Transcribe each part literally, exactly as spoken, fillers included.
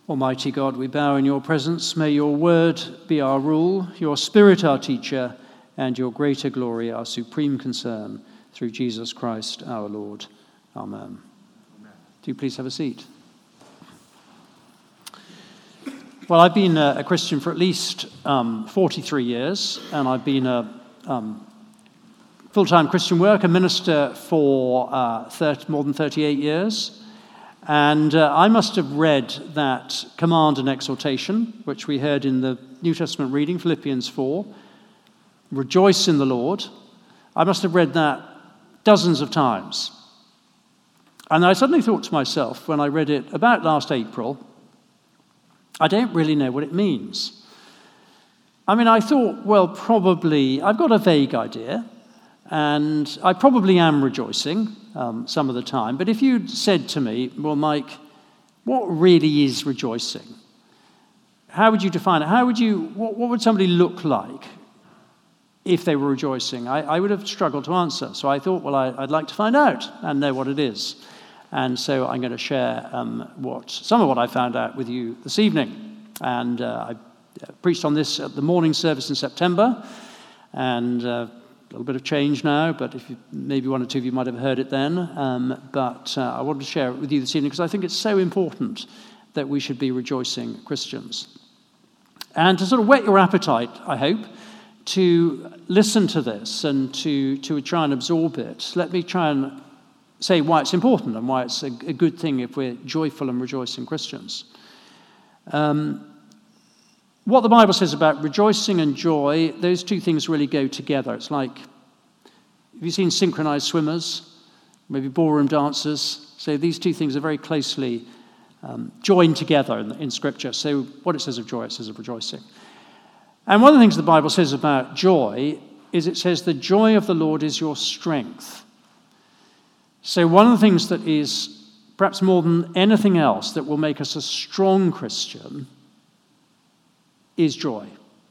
Almighty God, we bow in your presence. May your word be our rule, your spirit our teacher, and your greater glory our supreme concern, through Jesus Christ our Lord. Amen. Amen. Do you please have a seat? Well, I've been a, a Christian for at least um, forty-three years, and I've been a um, full-time Christian worker, minister for uh, thirty, more than thirty-eight years. And uh, I must have read that command and exhortation, which we heard in the New Testament reading, Philippians four, rejoice in the Lord. I must have read that dozens of times. And I suddenly thought to myself, when I read it about last April, I don't really know what it means. I mean, I thought, well, probably, I've got a vague idea, and I probably am rejoicing um, some of the time. But if you'd said to me, well, Mike, what really is rejoicing? How would you define it? How would you, what, what would somebody look like if they were rejoicing? I, I would have struggled to answer. So I thought, well, I, I'd like to find out and know what it is. And so I'm going to share um, what some of what I found out with you this evening. And uh, I preached on this at the morning service in September. And uh, a little bit of change now, but if you, maybe one or two of you might have heard it then. Um, but uh, I wanted to share it with you this evening because I think it's so important that we should be rejoicing Christians. And to sort of whet your appetite, I hope, to listen to this and to, to try and absorb it, let me try and say why it's important and why it's a, a good thing if we're joyful and rejoicing Christians. Um, What the Bible says about rejoicing and joy, those two things really go together. It's like, have you seen synchronized swimmers, maybe ballroom dancers? So these two things are very closely um, joined together in, in Scripture. So what it says of joy, it says of rejoicing. And one of the things the Bible says about joy is it says the joy of the Lord is your strength. So one of the things that is perhaps more than anything else that will make us a strong Christian is joy.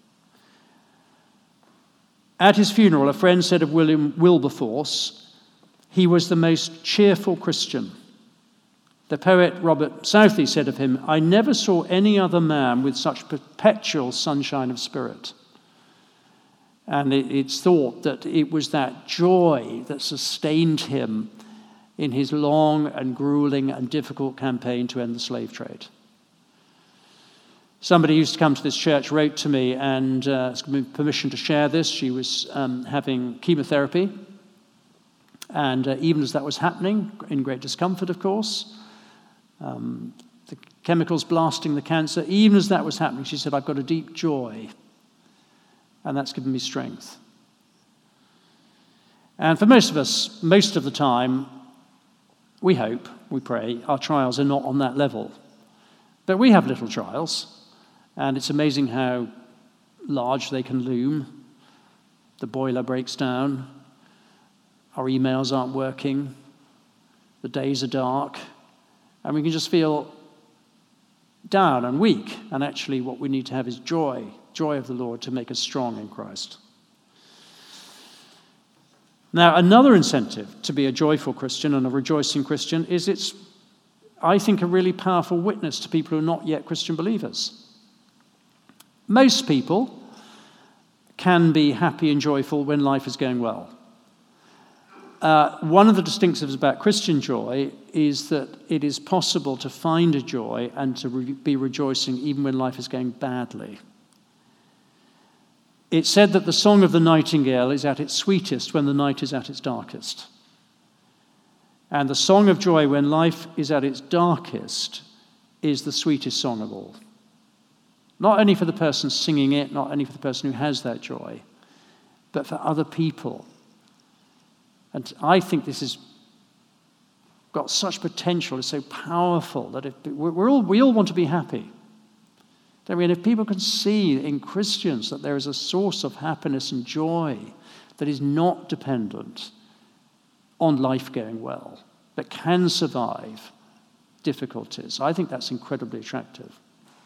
At his funeral, a friend said of William Wilberforce, he was the most cheerful Christian. The poet Robert Southey said of him, I never saw any other man with such perpetual sunshine of spirit. And it, it's thought that it was that joy that sustained him in his long and grueling and difficult campaign to end the slave trade. Somebody who used to come to this church wrote to me and uh, asked me permission to share this. She was um, having chemotherapy. And uh, even as that was happening, in great discomfort, of course, um, the chemicals blasting the cancer, even as that was happening, she said, I've got a deep joy. And that's given me strength. And for most of us, most of the time, we hope, we pray, our trials are not on that level. But we have little trials. And it's amazing how large they can loom. The boiler breaks down. Our emails aren't working. The days are dark. And we can just feel down and weak. And actually what we need to have is joy, joy of the Lord to make us strong in Christ. Now, another incentive to be a joyful Christian and a rejoicing Christian is it's, I think, a really powerful witness to people who are not yet Christian believers. Most people can be happy and joyful when life is going well. Uh, one of the distinctives about Christian joy is that it is possible to find a joy and to re- be rejoicing even when life is going badly. It's said that the song of the nightingale is at its sweetest when the night is at its darkest. And the song of joy when life is at its darkest is the sweetest song of all. Not only for the person singing it, not only for the person who has that joy, but for other people. And I think this has got such potential, it's so powerful, that if we're all, we all want to be happy. Don't we? And if people can see in Christians that there is a source of happiness and joy that is not dependent on life going well, that can survive difficulties, I think that's incredibly attractive.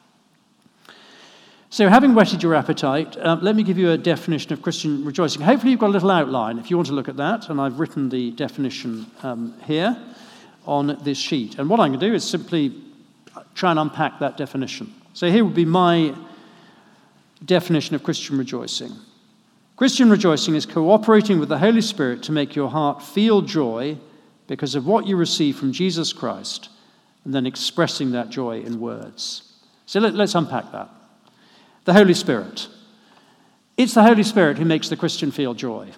So having whetted your appetite, uh, let me give you a definition of Christian rejoicing. Hopefully you've got a little outline if you want to look at that, and I've written the definition um, here on this sheet. And what I'm going to do is simply try and unpack that definition. So here would be my definition of Christian rejoicing. Christian rejoicing is cooperating with the Holy Spirit to make your heart feel joy because of what you receive from Jesus Christ, and then expressing that joy in words. So let, let's unpack that. The Holy Spirit. It's the Holy Spirit who makes the Christian feel joy.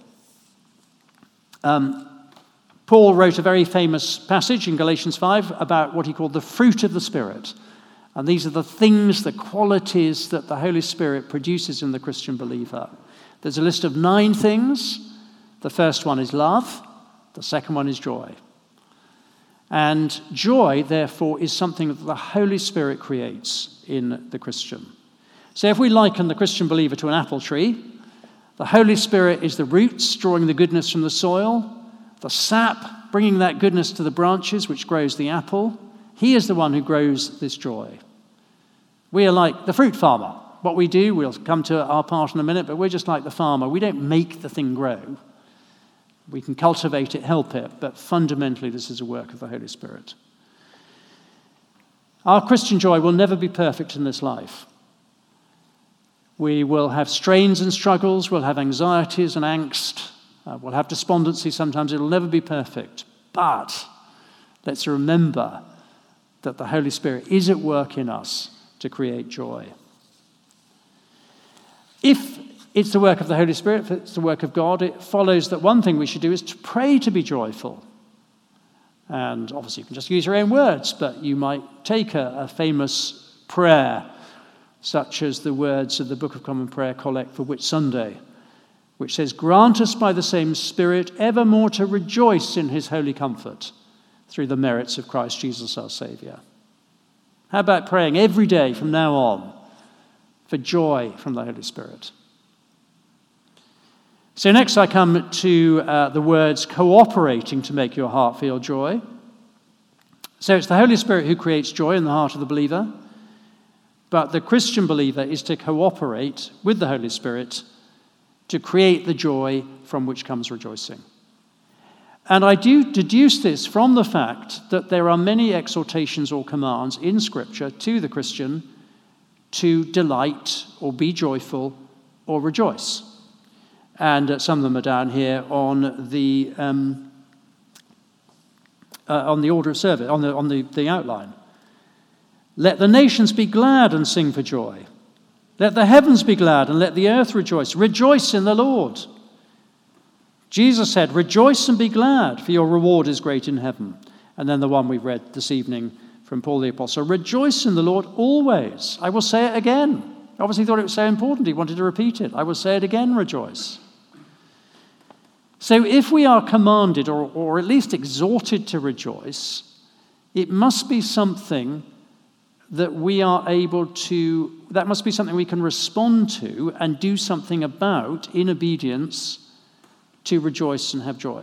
Um, Paul wrote a very famous passage in Galatians five about what he called the fruit of the Spirit. And these are the things, the qualities that the Holy Spirit produces in the Christian believer. There's a list of nine things. The first one is love. The second one is joy. And joy, therefore, is something that the Holy Spirit creates in the Christian. So if we liken the Christian believer to an apple tree, the Holy Spirit is the roots drawing the goodness from the soil, the sap bringing that goodness to the branches which grows the apple. He is the one who grows this joy. We are like the fruit farmer. What we do, we'll come to our part in a minute, but we're just like the farmer. We don't make the thing grow. We can cultivate it, help it, but fundamentally this is a work of the Holy Spirit. Our Christian joy will never be perfect in this life. We will have strains and struggles, we'll have anxieties and angst, uh, we'll have despondency sometimes. It'll never be perfect. But let's remember that the Holy Spirit is at work in us to create joy. If it's the work of the Holy Spirit, if it's the work of God, it follows that one thing we should do is to pray to be joyful. And obviously you can just use your own words, but you might take a, a famous prayer, such as the words of the Book of Common Prayer Collect for Whit Sunday, which says, "Grant us by the same Spirit evermore to rejoice in his holy comfort through the merits of Christ Jesus our Saviour." How about praying every day from now on for joy from the Holy Spirit? So next I come to uh, the words cooperating to make your heart feel joy. So it's the Holy Spirit who creates joy in the heart of the believer, but the Christian believer is to cooperate with the Holy Spirit to create the joy from which comes rejoicing. And I do deduce this from the fact that there are many exhortations or commands in Scripture to the Christian to delight or be joyful or rejoice. And uh, some of them are down here on the um, uh, on the order of service, on the on the, the outline. Let the nations be glad and sing for joy. Let the heavens be glad and let the earth rejoice. Rejoice in the Lord. Jesus said, "Rejoice and be glad, for your reward is great in heaven." And then the one we read this evening from Paul the Apostle, "Rejoice in the Lord always." I will say it again. Obviously, he thought it was so important, he wanted to repeat it. I will say it again, rejoice. So if we are commanded or, or at least exhorted to rejoice, it must be something that we are able to, that must be something we can respond to and do something about in obedience to rejoice and have joy.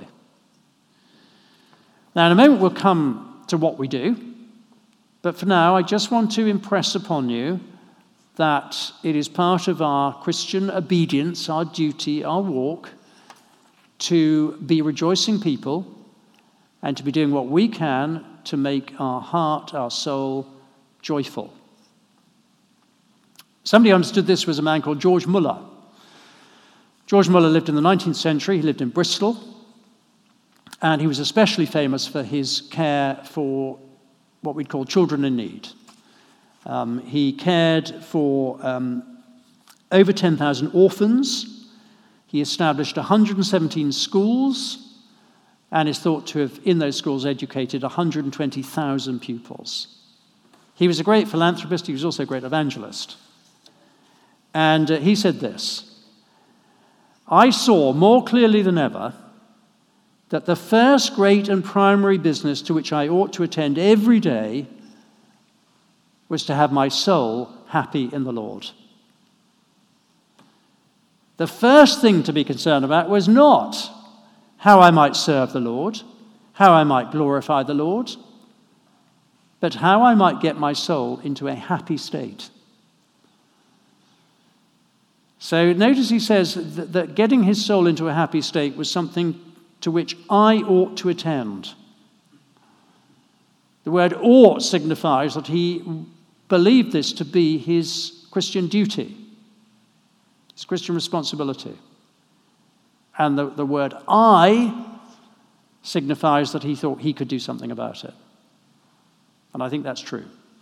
Now, in a moment, we'll come to what we do. But for now, I just want to impress upon you that it is part of our Christian obedience, our duty, our walk, to be rejoicing people and to be doing what we can to make our heart, our soul, joyful. Somebody understood this was a man called George Muller. George Muller lived in the nineteenth century. He lived in Bristol. And he was especially famous for his care for what we'd call children in need. Um, he cared for um, over ten thousand orphans. He established one hundred seventeen schools and is thought to have, in those schools, educated one hundred twenty thousand pupils. He was a great philanthropist. He was also a great evangelist. And uh, he said this: "I saw more clearly than ever that the first great and primary business to which I ought to attend every day was to have my soul happy in the Lord." The first thing to be concerned about was not how I might serve the Lord, how I might glorify the Lord, but how I might get my soul into a happy state. So notice he says that, that getting his soul into a happy state was something to which I ought to attend. The word ought signifies that he believed this to be his Christian duty, his Christian responsibility. And the, the word I signifies that he thought he could do something about it. And I think that's true.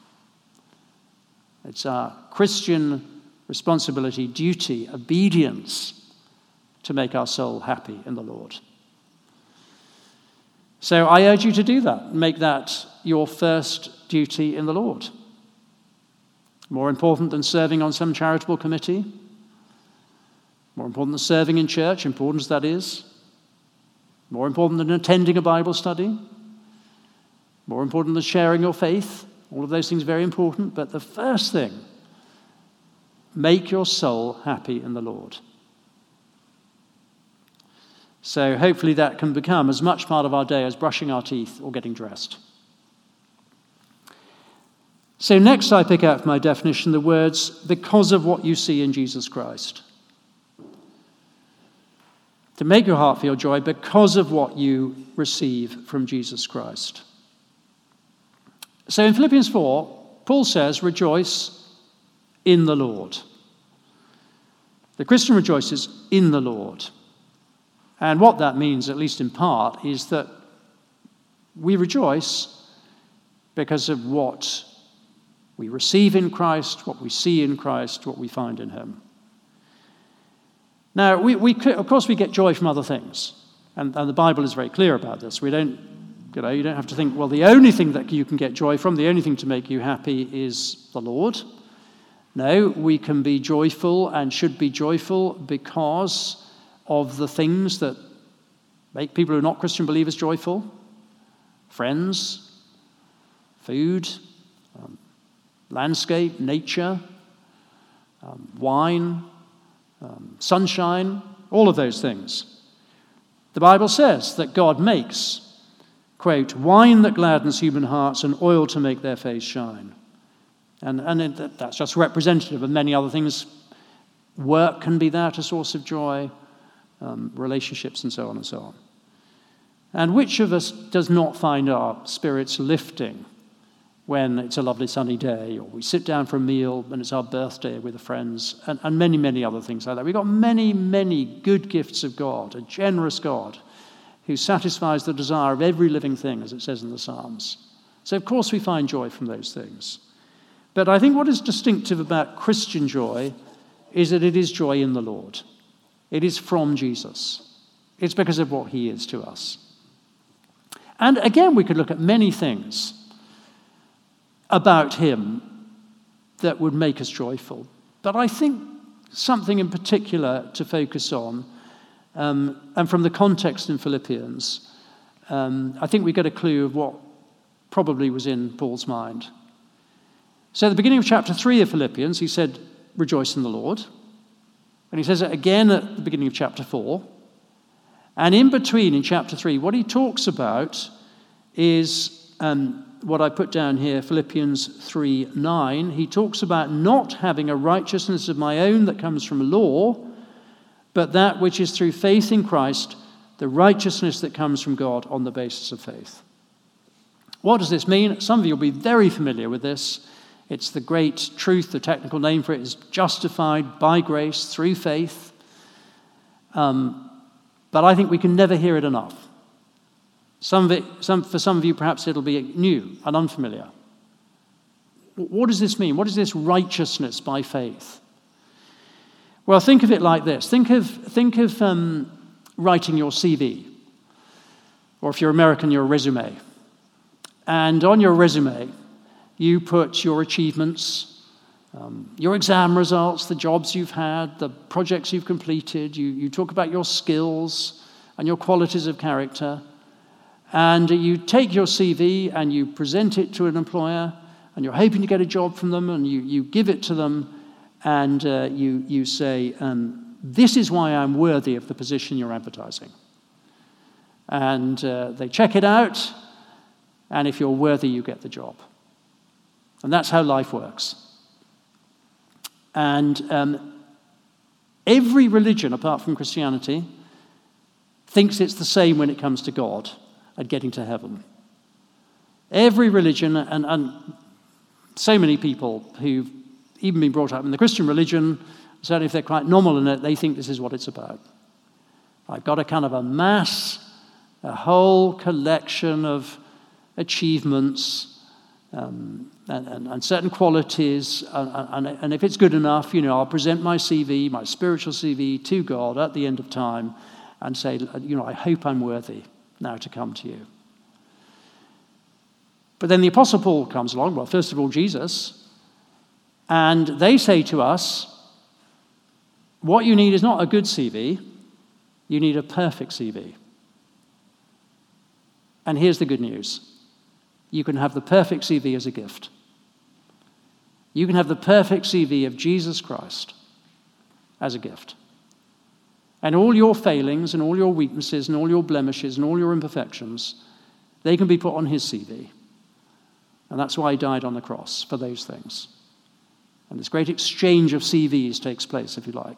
It's our Christian responsibility, duty, obedience to make our soul happy in the Lord. So I urge you to do that. Make that your first duty in the Lord. More important than serving on some charitable committee. More important than serving in church, important as that is. More important than attending a Bible study. More important than sharing your faith. All of those things are very important. But the first thing, make your soul happy in the Lord. So hopefully that can become as much part of our day as brushing our teeth or getting dressed. So next I pick out from my definition the words, because of what you see in Jesus Christ. To make your heart feel joy because of what you receive from Jesus Christ. So in Philippians four, Paul says, rejoice in the Lord. The Christian rejoices in the Lord. And what that means, at least in part, is that we rejoice because of what we receive in Christ, what we see in Christ, what we find in him. Now, we, we of course, we get joy from other things. And, and the Bible is very clear about this. We don't, you know, you don't have to think, well, the only thing that you can get joy from, the only thing to make you happy is the Lord. No, we can be joyful and should be joyful because of the things that make people who are not Christian believers joyful. Friends, food, um, landscape, nature, um, wine, um, sunshine, all of those things. The Bible says that God makes, quote, wine that gladdens human hearts and oil to make their face shine. And, and it, that's just representative of many other things. Work can be that, a source of joy. Um, relationships and so on and so on. And which of us does not find our spirits lifting when it's a lovely sunny day, or we sit down for a meal and it's our birthday with the friends, and, and many, many other things like that. We've got many, many good gifts of God, a generous God who satisfies the desire of every living thing, as it says in the Psalms. So of course we find joy from those things. But I think what is distinctive about Christian joy is that it is joy in the Lord. It is from Jesus. It's because of what he is to us. And again, we could look at many things about him that would make us joyful. But I think something in particular to focus on, um, and from the context in Philippians, um, I think we get a clue of what probably was in Paul's mind. So at the beginning of chapter three of Philippians, he said, rejoice in the Lord. And he says it again at the beginning of chapter four. And in between, in chapter three, what he talks about is um, what I put down here, Philippians three nine. He talks about not having a righteousness of my own that comes from law, but that which is through faith in Christ, the righteousness that comes from God on the basis of faith. What does this mean? Some of you will be very familiar with this. It's the great truth, the technical name for it is justified by grace through faith. Um, but I think we can never hear it enough. Some of it, some, for some of you, perhaps it'll be new and unfamiliar. What does this mean? What is this righteousness by faith? Well, think of it like this. Think of, think of um, writing your C V. Or if you're American, your resume. And on your resume, you put your achievements, um, your exam results, the jobs you've had, the projects you've completed. You, you talk about your skills and your qualities of character. And you take your C V and you present it to an employer, and you're hoping to get a job from them, and you, you give it to them, and uh, you, you say, um, this is why I'm worthy of the position you're advertising. And uh, they check it out, and if you're worthy, you get the job. And that's how life works. And um, every religion, apart from Christianity, thinks it's the same when it comes to God and getting to heaven. Every religion, and, and so many people who've even been brought up in the Christian religion, certainly if they're quite normal in it, they think this is what it's about. I've got a kind of a mass, a whole collection of achievements um, and, and, and certain qualities, and, and, and if it's good enough, you know, I'll present my C V, my spiritual C V, to God at the end of time and say, you know, I hope I'm worthy now to come to you. But then the Apostle Paul comes along, well, first of all, Jesus, and they say to us, what you need is not a good C V, you need a perfect C V. And here's the good news. You can have the perfect C V as a gift. You can have the perfect C V of Jesus Christ as a gift. And all your failings and all your weaknesses and all your blemishes and all your imperfections, they can be put on his C V. And that's why he died on the cross, for those things. And this great exchange of C Vs takes place, if you like.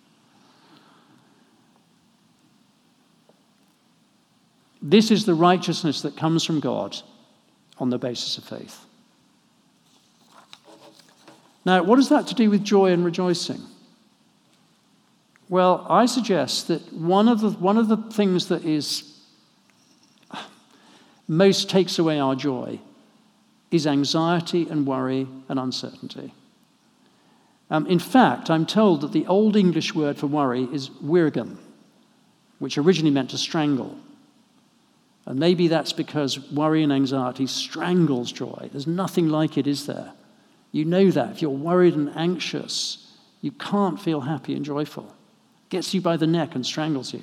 This is the righteousness that comes from God on the basis of faith. Now, what has that to do with joy and rejoicing? Well, I suggest that one of the, one of the things that is most takes away our joy is anxiety and worry and uncertainty. Um, in fact, I'm told that the Old English word for worry is wirgan, which originally meant to strangle. And maybe that's because worry and anxiety strangles joy. There's nothing like it, is there? You know that. If you're worried and anxious, you can't feel happy and joyful. It gets you by the neck and strangles you.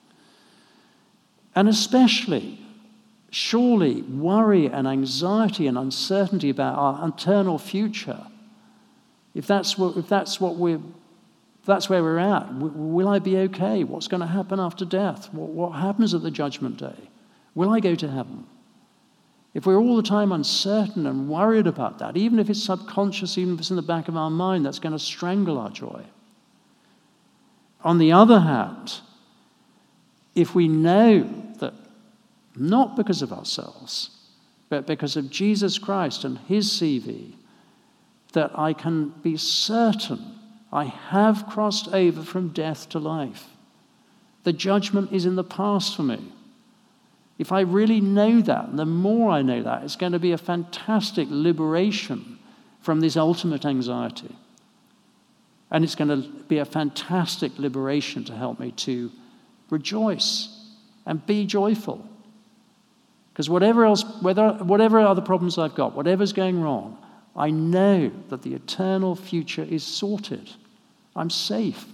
And especially, surely, worry and anxiety and uncertainty about our eternal future, if that's what, if that's what we're, if that's where we're at, will I be okay? What's going to happen after death? What, what happens at the judgment day? Will I go to heaven? If we're all the time uncertain and worried about that, even if it's subconscious, even if it's in the back of our mind, that's going to strangle our joy. On the other hand, if we know that not because of ourselves, but because of Jesus Christ and his C V, that I can be certain I have crossed over from death to life. The judgment is in the past for me. If I really know that, and the more I know that, it's going to be a fantastic liberation from this ultimate anxiety. And it's going to be a fantastic liberation to help me to rejoice and be joyful. Because whatever else, whether, whatever other problems I've got, whatever's going wrong, I know that the eternal future is sorted. I'm safe.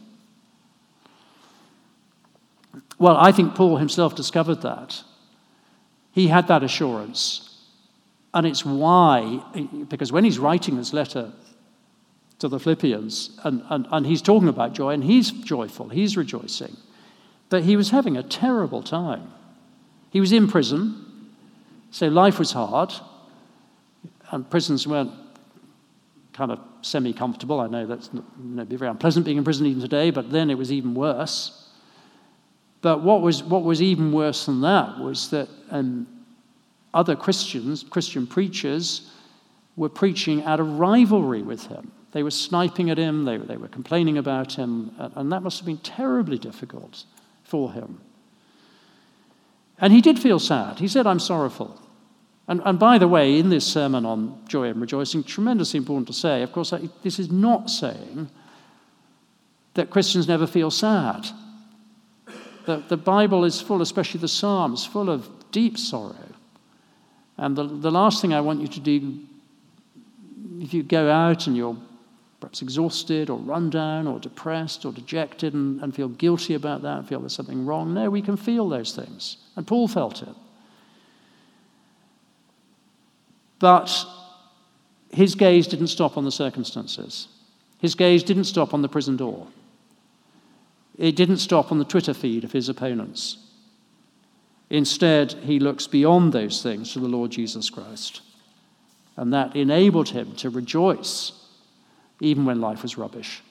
Well, I think Paul himself discovered that. He had that assurance. And it's why, because when he's writing this letter to the Philippians, and, and, and he's talking about joy, and he's joyful, he's rejoicing, but he was having a terrible time. He was in prison, so life was hard, and prisons weren't kind of semi-comfortable. I know that's not, not very unpleasant being in prison even today, but then it was even worse. But what was what was even worse than that was that um, other Christians, Christian preachers, were preaching out of rivalry with him. They were sniping at him, they, they were complaining about him, and that must have been terribly difficult for him. And he did feel sad. He said, I'm sorrowful. And, and by the way, in this sermon on joy and rejoicing, tremendously important to say, of course, this is not saying that Christians never feel sad. The, the Bible is full, especially the Psalms, full of deep sorrow. And the, the last thing I want you to do, if you go out and you're perhaps exhausted or run down or depressed or dejected and, and feel guilty about that and feel there's something wrong, no, we can feel those things. And Paul felt it. But his gaze didn't stop on the circumstances. His gaze didn't stop on the prison door. It didn't stop on the Twitter feed of his opponents. Instead, he looks beyond those things to the Lord Jesus Christ. And that enabled him to rejoice even when life was rubbish.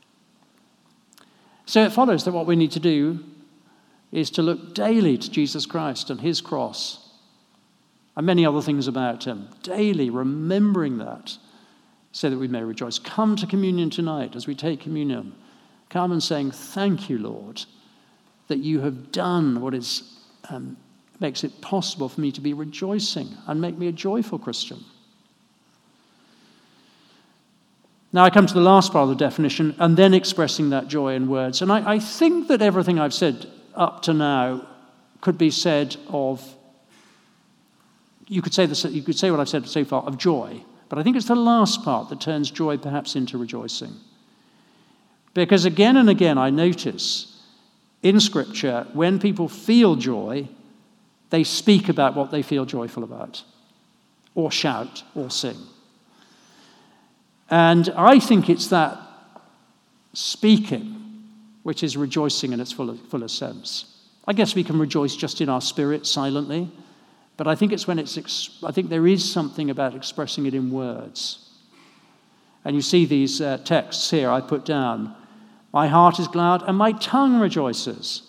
So it follows that what we need to do is to look daily to Jesus Christ and his cross and many other things about him. Daily remembering that so that we may rejoice. Come to communion tonight as we take communion. Come and saying, thank you, Lord, that you have done what is um, makes it possible for me to be rejoicing and make me a joyful Christian. Now I come to the last part of the definition, and then expressing that joy in words. And I, I think that everything I've said up to now could be said of, you could say this, you could say what I've said so far of joy, but I think it's the last part that turns joy perhaps into rejoicing. Because again and again I notice in Scripture, when people feel joy, they speak about what they feel joyful about, or shout, or sing. And I think it's that speaking which is rejoicing in its fullest, fullest sense. I guess we can rejoice just in our spirit silently, but I think it's when it's, ex- I think there is something about expressing it in words. And you see these uh, texts here I put down. My heart is glad and my tongue rejoices.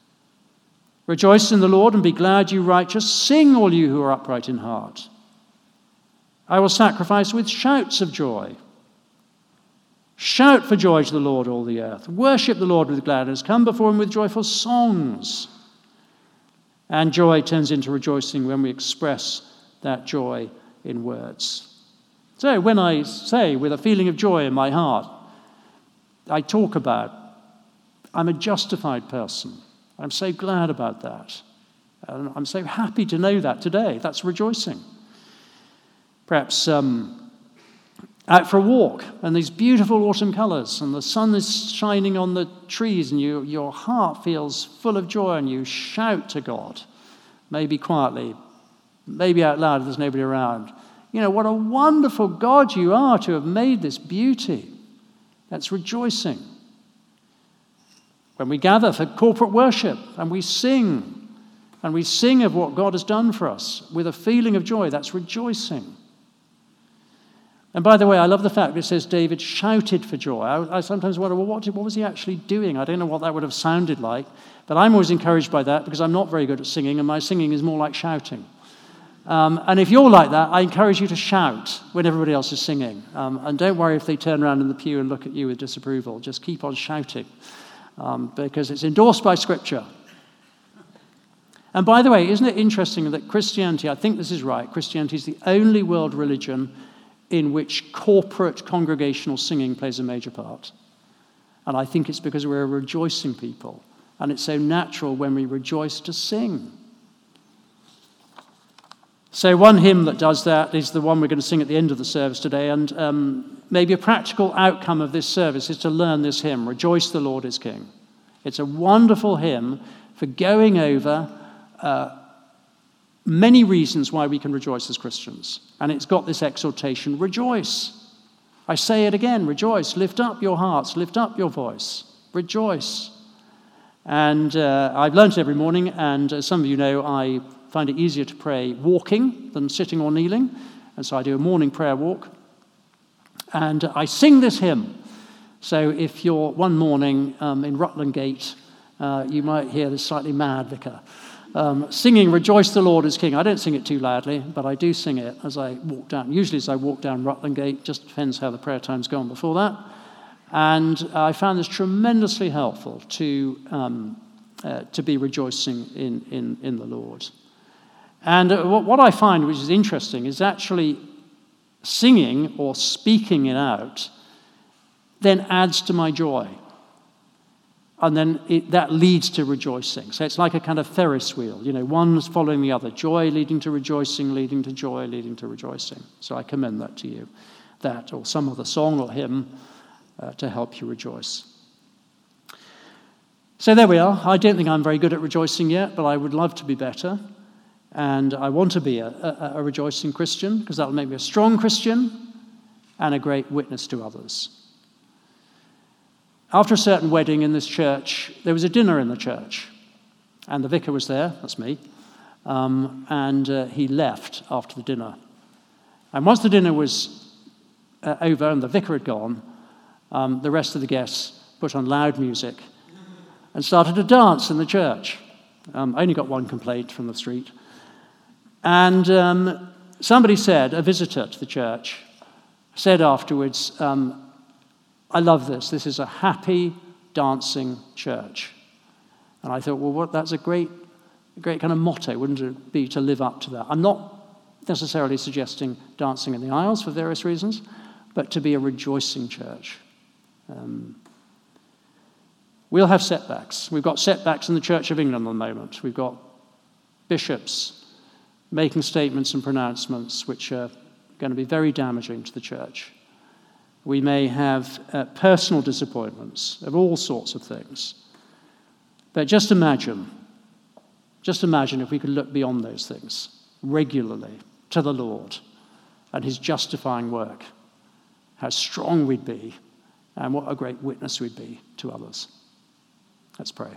Rejoice in the Lord and be glad, you righteous. Sing, all you who are upright in heart. I will sacrifice with shouts of joy. Shout for joy to the Lord, all the earth. Worship the Lord with gladness. Come before him with joyful songs. And joy turns into rejoicing when we express that joy in words. So when I say with a feeling of joy in my heart, I talk about, I'm a justified person. I'm so glad about that. And I'm so happy to know that today. That's rejoicing. Perhaps um, out for a walk, and these beautiful autumn colors, and the sun is shining on the trees, and you, your heart feels full of joy, and you shout to God, maybe quietly, maybe out loud if there's nobody around. You know, what a wonderful God you are to have made this beauty. That's rejoicing. When we gather for corporate worship, and we sing, and we sing of what God has done for us with a feeling of joy, that's rejoicing. And by the way, I love the fact that it says David shouted for joy. I, I sometimes wonder, well, what, did, what was he actually doing? I don't know what that would have sounded like, but I'm always encouraged by that because I'm not very good at singing, and my singing is more like shouting. Um, and if you're like that, I encourage you to shout when everybody else is singing. Um, and don't worry if they turn around in the pew and look at you with disapproval. Just keep on shouting um, because it's endorsed by Scripture. And by the way, isn't it interesting that Christianity, I think this is right, Christianity is the only world religion in which corporate congregational singing plays a major part. And I think it's because we're a rejoicing people. And it's so natural when we rejoice to sing. So one hymn that does that is the one we're going to sing at the end of the service today. And um, maybe a practical outcome of this service is to learn this hymn, Rejoice the Lord is King. It's a wonderful hymn for going over uh, many reasons why we can rejoice as Christians. And it's got this exhortation, rejoice. I say it again, rejoice. Lift up your hearts, lift up your voice. Rejoice. And uh, I've learned it every morning, and as some of you know, I find it easier to pray walking than sitting or kneeling. And so I do a morning prayer walk. And I sing this hymn. So if you're one morning um, in Rutland Gate, uh, you might hear this slightly mad vicar Um, singing Rejoice the Lord is King. I don't sing it too loudly, but I do sing it as I walk down. Usually as I walk down Rutland Gate, just depends how the prayer time's gone before that. And I found this tremendously helpful to um, uh, to be rejoicing in, in, in the Lord. And uh, what, what I find, which is interesting, is actually singing or speaking it out then adds to my joy. And then it, that leads to rejoicing. So it's like a kind of Ferris wheel. You know, one's following the other. Joy leading to rejoicing, leading to joy, leading to rejoicing. So I commend that to you. That or some other song or hymn uh, to help you rejoice. So there we are. I don't think I'm very good at rejoicing yet, but I would love to be better. And I want to be a, a, a rejoicing Christian because that will make me a strong Christian and a great witness to others. After a certain wedding in this church, there was a dinner in the church. And the vicar was there, that's me, um, and uh, he left after the dinner. And once the dinner was uh, over and the vicar had gone, um, the rest of the guests put on loud music and started to dance in the church. Um, I only got one complaint from the street. And um, somebody said, a visitor to the church, said afterwards, um, I love this. This is a happy, dancing church. And I thought, well, what, that's a great, great kind of motto, wouldn't it be, to live up to that? I'm not necessarily suggesting dancing in the aisles for various reasons, but to be a rejoicing church. Um, we'll have setbacks. We've got setbacks in the Church of England at the moment. We've got bishops making statements and pronouncements which are going to be very damaging to the church. We may have uh, personal disappointments of all sorts of things. But just imagine, just imagine if we could look beyond those things regularly to the Lord and his justifying work, how strong we'd be and what a great witness we'd be to others. Let's pray.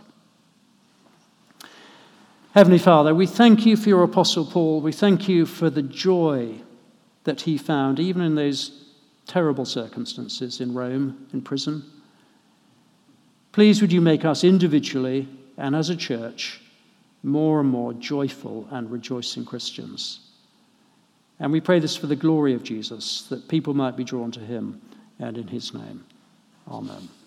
Heavenly Father, we thank you for your Apostle Paul. We thank you for the joy that he found, even in those terrible circumstances in Rome, in prison. Please would you make us individually and as a church more and more joyful and rejoicing Christians. And we pray this for the glory of Jesus, that people might be drawn to him and in his name. Amen.